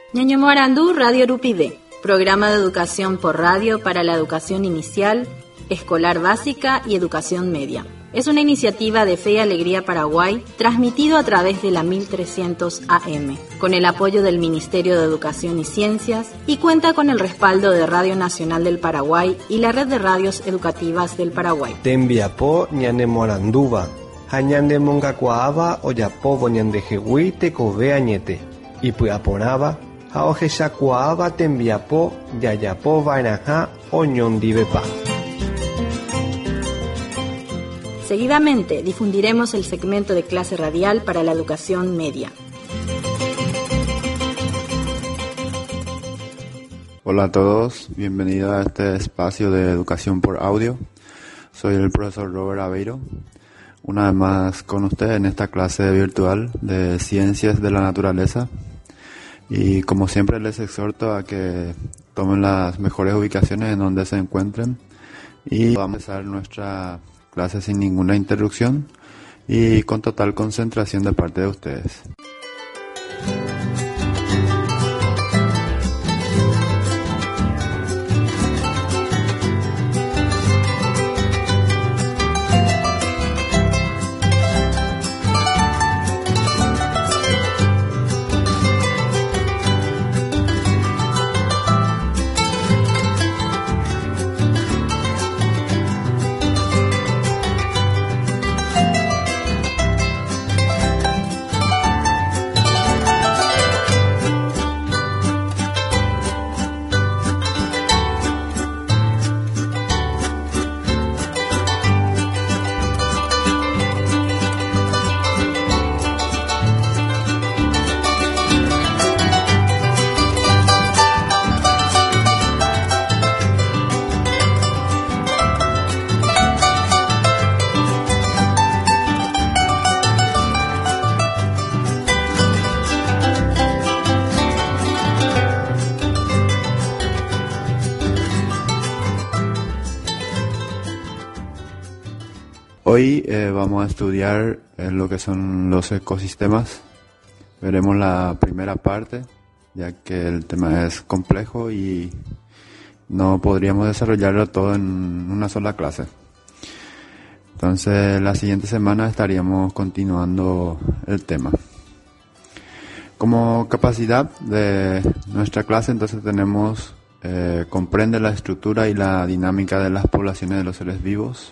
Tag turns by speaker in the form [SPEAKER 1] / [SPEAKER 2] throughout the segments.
[SPEAKER 1] Ñaño Morandú, Radio Rupide, programa de educación por radio para la educación inicial, escolar básica y educación media. Es una iniciativa de Fe y Alegría Paraguay, transmitido a través de la 1300 AM, con el apoyo del Ministerio de Educación y Ciencias, y cuenta con el respaldo de Radio Nacional del Paraguay y la Red de Radios Educativas del Paraguay.
[SPEAKER 2] Tembiapó ñane Moranduba, hañande mongacuaaba oyapobo ñande jehui tekove añete, y puaporaba, haojeshacuaaba tembiapó yayapo vainaja oñondivepa.
[SPEAKER 1] Seguidamente difundiremos el segmento de clase radial para la educación media.
[SPEAKER 3] Hola a todos, bienvenidos a este espacio de educación por audio. Soy el profesor Robert Aveiro, una vez más con ustedes en esta clase virtual de Ciencias de la Naturaleza. Y como siempre les exhorto a que tomen las mejores ubicaciones en donde se encuentren y vamos a empezar nuestra clase sin ninguna interrupción y con total concentración de parte de ustedes. Hoy vamos a estudiar lo que son los ecosistemas. Veremos la primera parte, ya que el tema es complejo y no podríamos desarrollarlo todo en una sola clase. Entonces, la siguiente semana estaríamos continuando el tema. Como capacidad de nuestra clase, entonces tenemos comprende la estructura y la dinámica de las poblaciones de los seres vivos.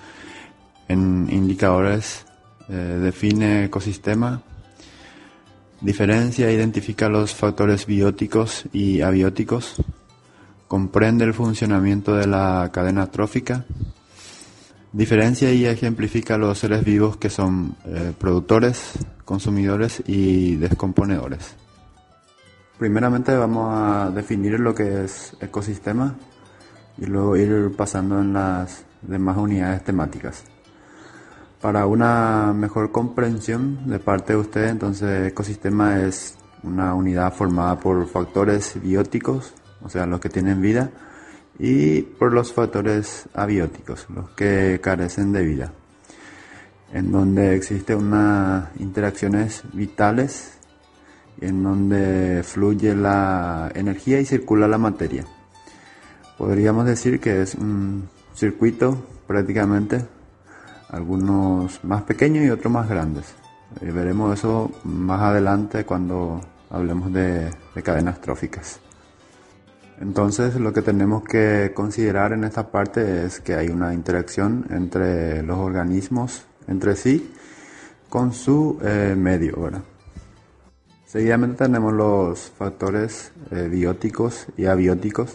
[SPEAKER 3] En indicadores define ecosistema, diferencia e identifica los factores bióticos y abióticos, comprende el funcionamiento de la cadena trófica, diferencia y ejemplifica los seres vivos que son productores, consumidores y descomponedores. Primeramente vamos a definir lo que es ecosistema y luego ir pasando en las demás unidades temáticas. Para una mejor comprensión de parte de ustedes, entonces ecosistema es una unidad formada por factores bióticos, o sea, los que tienen vida, y por los factores abióticos, los que carecen de vida, en donde existen unas interacciones vitales, en donde fluye la energía y circula la materia. Podríamos decir que es un circuito prácticamente, algunos más pequeños y otros más grandes. Veremos eso más adelante cuando hablemos de cadenas tróficas. Entonces, lo que tenemos que considerar en esta parte es que hay una interacción entre los organismos entre sí con su medio, ¿verdad? Seguidamente tenemos los factores bióticos y abióticos.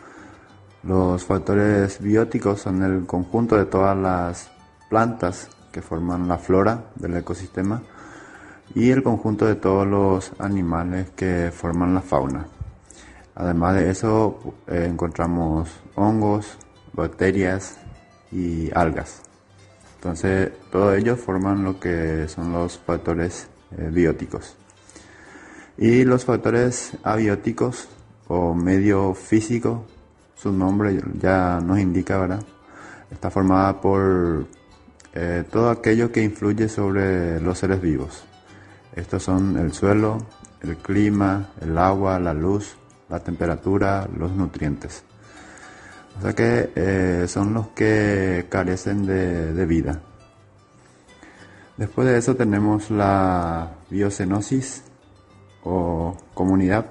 [SPEAKER 3] Los factores bióticos son el conjunto de todas las plantas que forman la flora del ecosistema y el conjunto de todos los animales que forman la fauna. Además de eso encontramos hongos, bacterias y algas. Entonces todos ellos forman lo que son los factores bióticos. Y los factores abióticos o medio físico, su nombre ya nos indica, ¿verdad? Está formada por todo aquello que influye sobre los seres vivos. Estos son el suelo, el clima, el agua, la luz, la temperatura, los nutrientes. O sea que son los que carecen de vida. Después de eso tenemos la biocenosis o comunidad.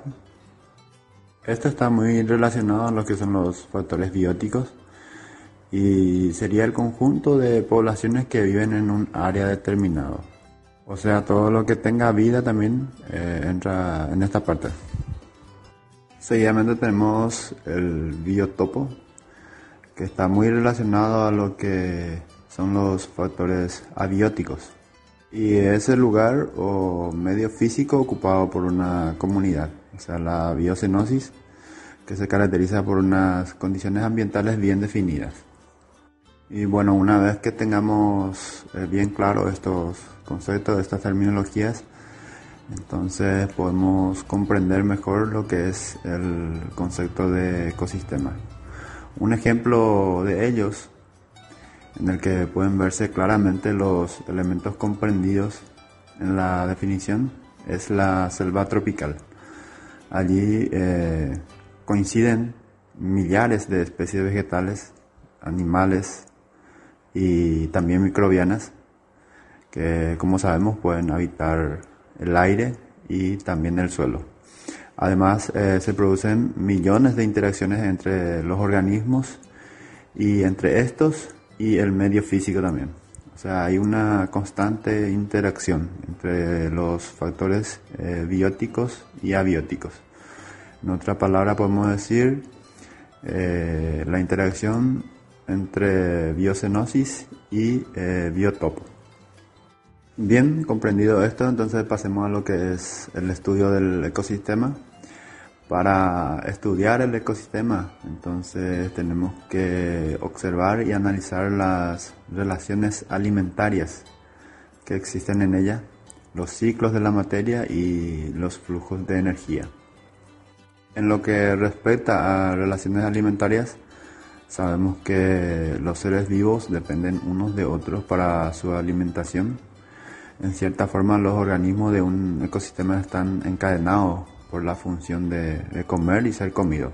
[SPEAKER 3] Esto está muy relacionado a lo que son los factores bióticos y sería el conjunto de poblaciones que viven en un área determinado. O sea, todo lo que tenga vida también entra en esta parte. Seguidamente tenemos el biotopo, que está muy relacionado a lo que son los factores abióticos. Y es el lugar o medio físico ocupado por una comunidad. O sea, la biocenosis, que se caracteriza por unas condiciones ambientales bien definidas. Y bueno, una vez que tengamos bien claro estos conceptos, estas terminologías, entonces podemos comprender mejor lo que es el concepto de ecosistema. Un ejemplo de ellos, en el que pueden verse claramente los elementos comprendidos en la definición, es la selva tropical. Allí coinciden millares de especies vegetales, animales y también microbianas que, como sabemos, pueden habitar el aire y también el suelo. Además, se producen millones de interacciones entre los organismos y entre estos y el medio físico también. O sea, hay una constante interacción entre los factores bióticos y abióticos. En otra palabra podemos decir la interacción entre biocenosis y biotopo. Bien, comprendido esto, entonces pasemos a lo que es el estudio del ecosistema. Para estudiar el ecosistema, entonces tenemos que observar y analizar las relaciones alimentarias que existen en ella, los ciclos de la materia y los flujos de energía. En lo que respecta a relaciones alimentarias, sabemos que los seres vivos dependen unos de otros para su alimentación. En cierta forma, los organismos de un ecosistema están encadenados por la función de comer y ser comido.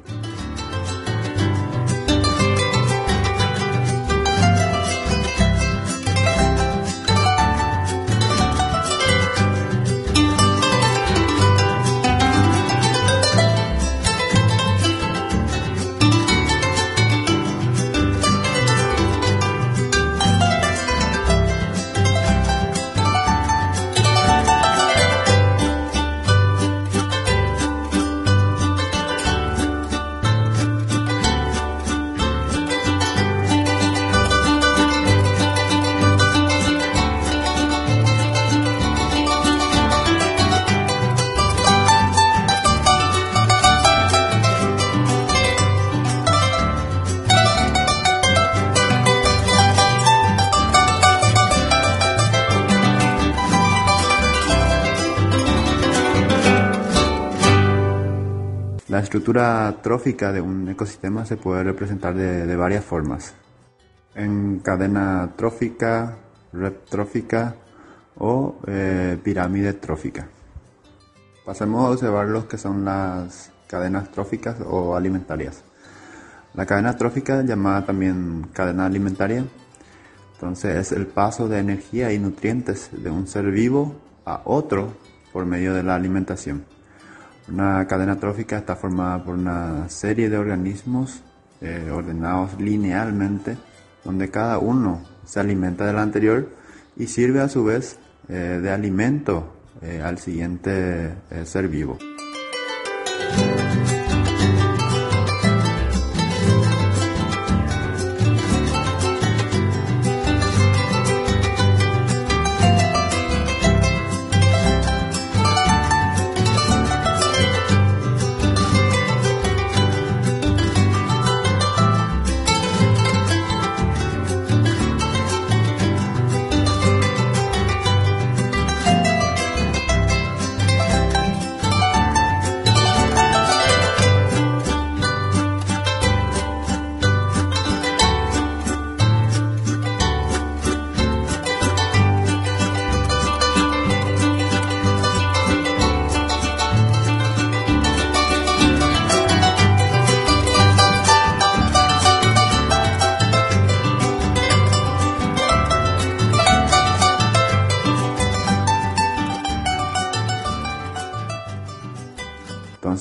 [SPEAKER 3] La estructura trófica de un ecosistema se puede representar de varias formas. En cadena trófica, red trófica o pirámide trófica. Pasemos a observar lo que son las cadenas tróficas o alimentarias. La cadena trófica, llamada también cadena alimentaria, entonces es el paso de energía y nutrientes de un ser vivo a otro por medio de la alimentación. Una cadena trófica está formada por una serie de organismos ordenados linealmente, donde cada uno se alimenta del anterior y sirve a su vez de alimento al siguiente ser vivo.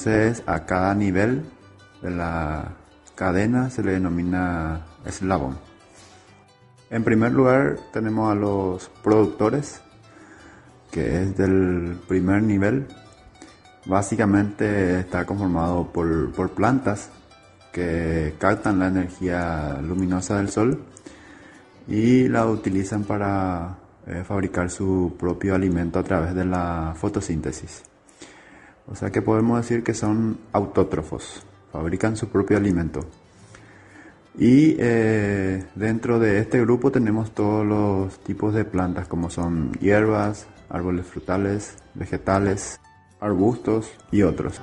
[SPEAKER 3] Entonces a cada nivel de la cadena se le denomina eslabón. En primer lugar tenemos a los productores, que es del primer nivel. Básicamente está conformado por plantas que captan la energía luminosa del sol y la utilizan para fabricar su propio alimento a través de la fotosíntesis. O sea que podemos decir que son autótrofos, fabrican su propio alimento. Y dentro de este grupo tenemos todos los tipos de plantas, como son hierbas, árboles frutales, vegetales, arbustos y otros.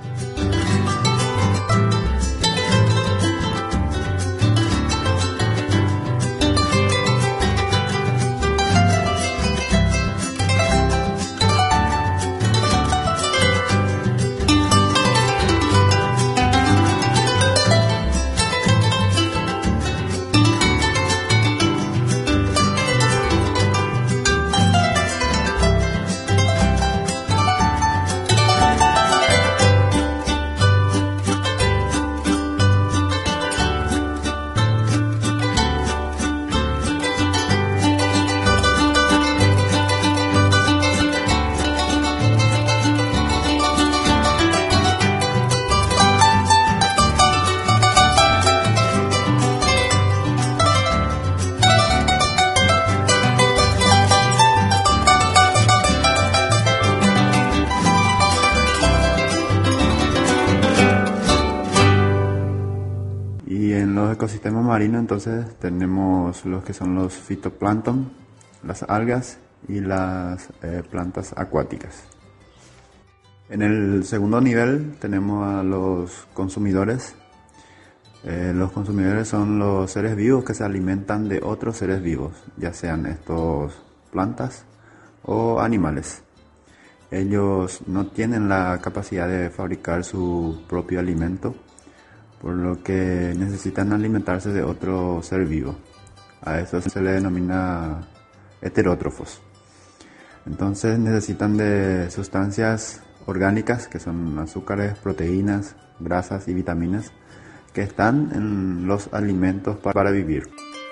[SPEAKER 3] Ecosistemas marinos, entonces tenemos los que son los fitoplancton, las algas y las plantas acuáticas. En el segundo nivel tenemos a los consumidores. Los consumidores son los seres vivos que se alimentan de otros seres vivos, ya sean estos plantas o animales. Ellos no tienen la capacidad de fabricar su propio alimento, por lo que necesitan alimentarse de otro ser vivo. A eso se le denomina heterótrofos. Entonces necesitan de sustancias orgánicas, que son azúcares, proteínas, grasas y vitaminas, que están en los alimentos para vivir.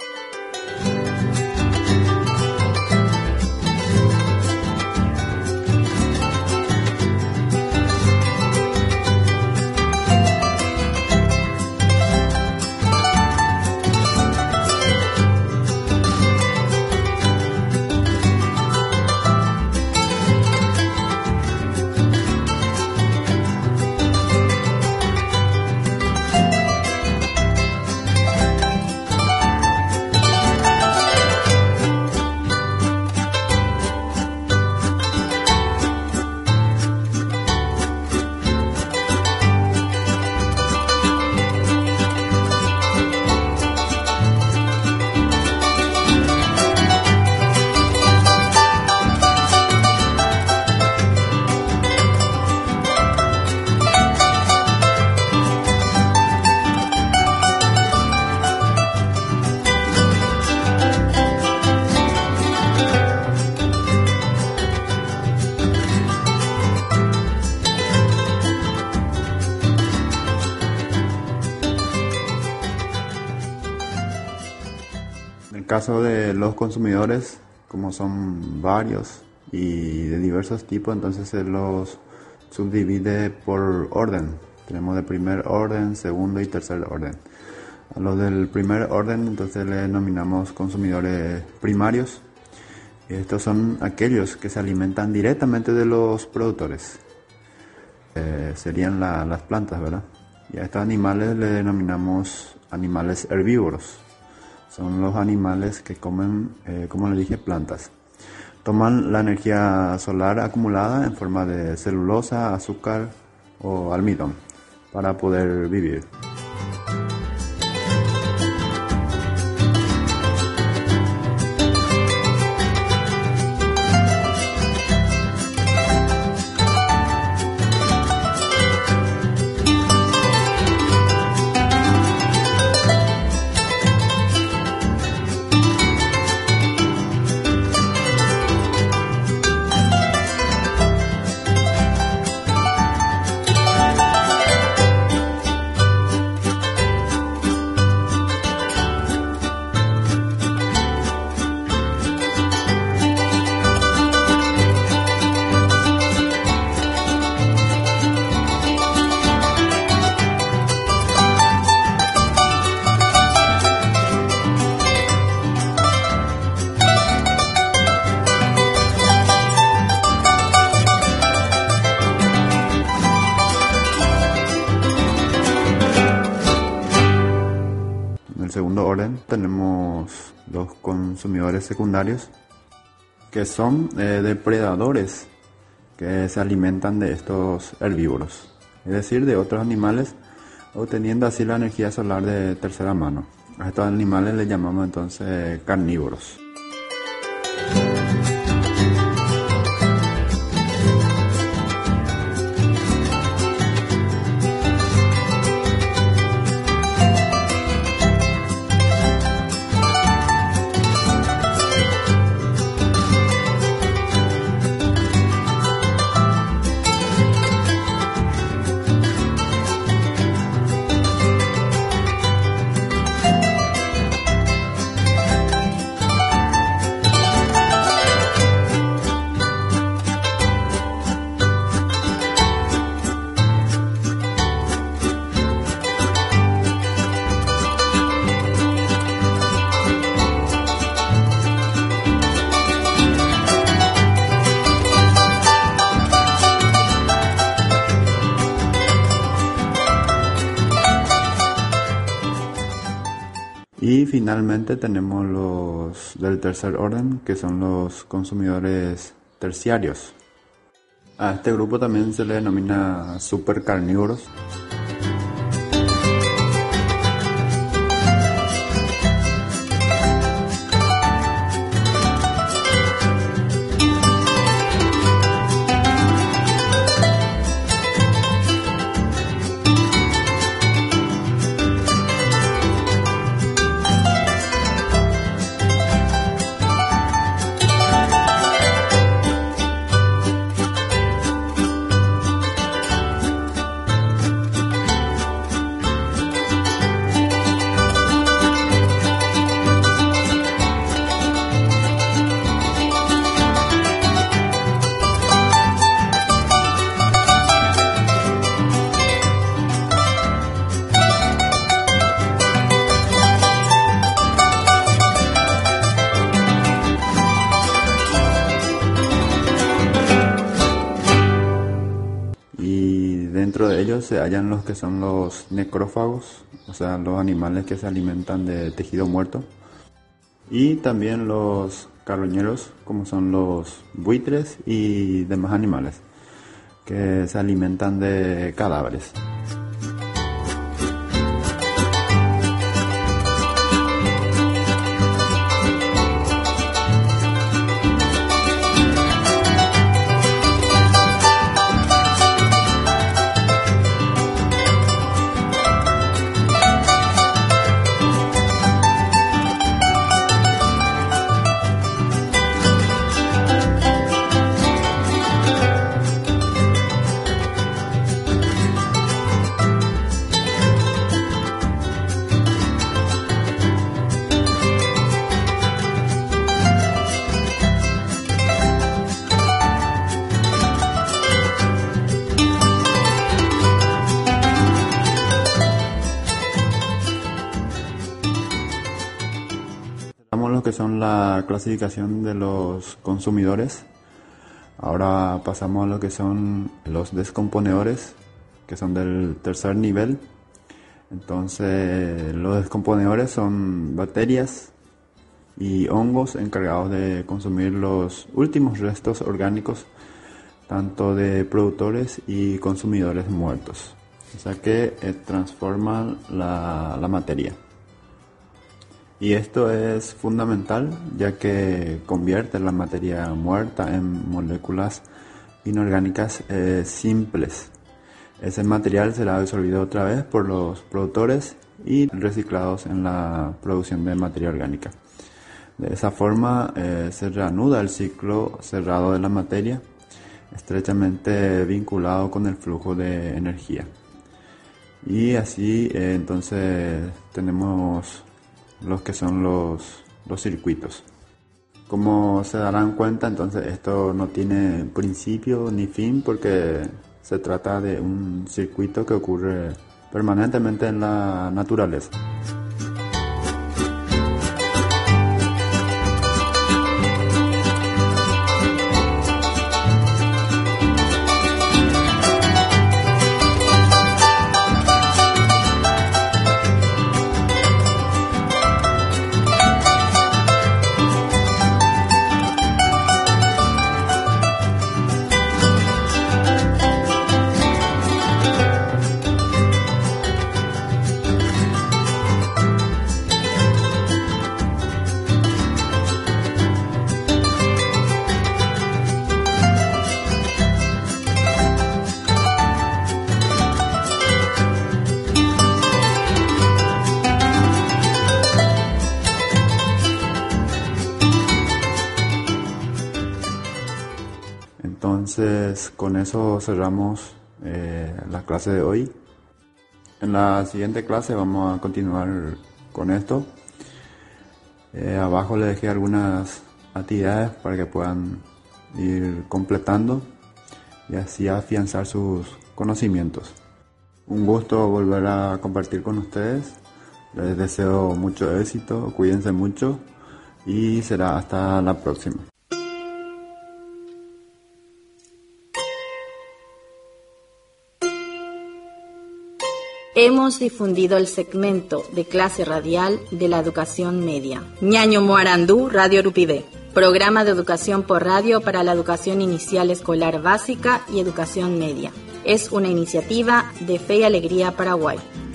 [SPEAKER 3] En el caso de los consumidores, como son varios y de diversos tipos, entonces se los subdivide por orden. Tenemos de primer orden, segundo y tercer orden. A los del primer orden entonces le denominamos consumidores primarios. Estos son aquellos que se alimentan directamente de los productores. Serían las plantas, ¿verdad? Y a estos animales le denominamos animales herbívoros. Son los animales que comen, como les dije, plantas. Toman la energía solar acumulada en forma de celulosa, azúcar o almidón para poder vivir. tenemos los consumidores secundarios, que son depredadores que se alimentan de estos herbívoros, es decir, de otros animales, obteniendo así la energía solar de tercera mano. A estos animales les llamamos entonces carnívoros. Y finalmente tenemos los del tercer orden, que son los consumidores terciarios. A este grupo también se le denomina supercarnívoros. Dentro de ellos se hallan los que son los necrófagos, o sea, los animales que se alimentan de tejido muerto. Y también los carroñeros, como son los buitres y demás animales, que se alimentan de cadáveres. Lo que son la clasificación de los consumidores. Ahora pasamos a lo que son los descomponedores, que son del tercer nivel. Entonces, los descomponedores son bacterias y hongos encargados de consumir los últimos restos orgánicos, tanto de productores y consumidores muertos. O sea que transforman la materia. Y esto es fundamental, ya que convierte la materia muerta en moléculas inorgánicas simples. Ese material será absorbido otra vez por los productores y reciclados en la producción de materia orgánica. De esa forma se reanuda el ciclo cerrado de la materia, estrechamente vinculado con el flujo de energía. Y así entonces tenemos los que son los circuitos. Como se darán cuenta, entonces esto no tiene principio ni fin, porque se trata de un circuito que ocurre permanentemente en la naturaleza. Entonces, con eso cerramos la clase de hoy. En la siguiente clase vamos a continuar con esto. Abajo les dejé algunas actividades para que puedan ir completando y así afianzar sus conocimientos. Un gusto volver a compartir con ustedes. Les deseo mucho éxito, cuídense mucho y será hasta la próxima.
[SPEAKER 1] Hemos difundido el segmento de clase radial de la educación media. Ñaño Moarandú, Radio Rupibé. Programa de educación por radio para la educación inicial escolar básica y educación media. Es una iniciativa de Fe y Alegría Paraguay.